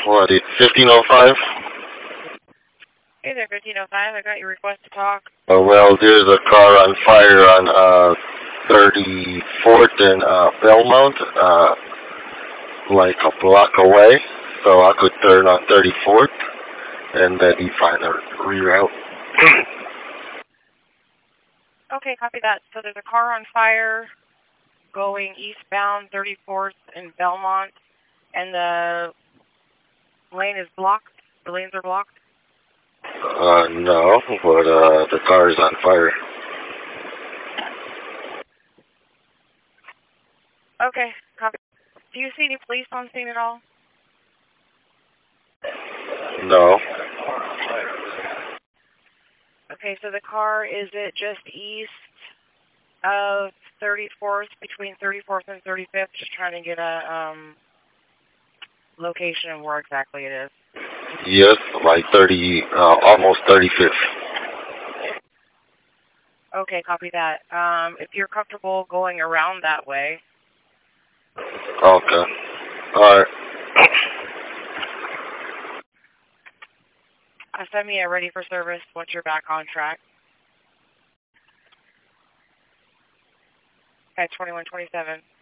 What, 1505? Hey there, 1505. I got your request to talk. Well, there's a car on fire on 34th and Belmont, like a block away. So I could turn on 34th and then you find a reroute. Okay, copy that. So there's a car on fire going eastbound 34th and Belmont, and the lane is blocked. The lanes are blocked. No, but the car is on fire. Okay, copy. Do you see any police on scene at all? No. Okay, so the car, is it just east of 34th, between 34th and 35th? Just trying to get a location of where exactly it is. Yes, like almost 35th. Okay, copy that. If you're comfortable going around that way. Okay. Alright. Send me a ready for service once you're back on track. At 2127.